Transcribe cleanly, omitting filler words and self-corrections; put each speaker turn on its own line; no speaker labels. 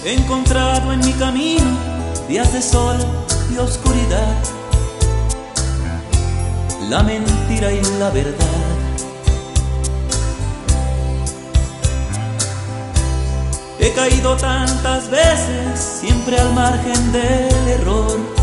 He encontrado en mi camino días de sol y oscuridad, la mentira y la verdad. He caído tantas veces, siempre al margen del error.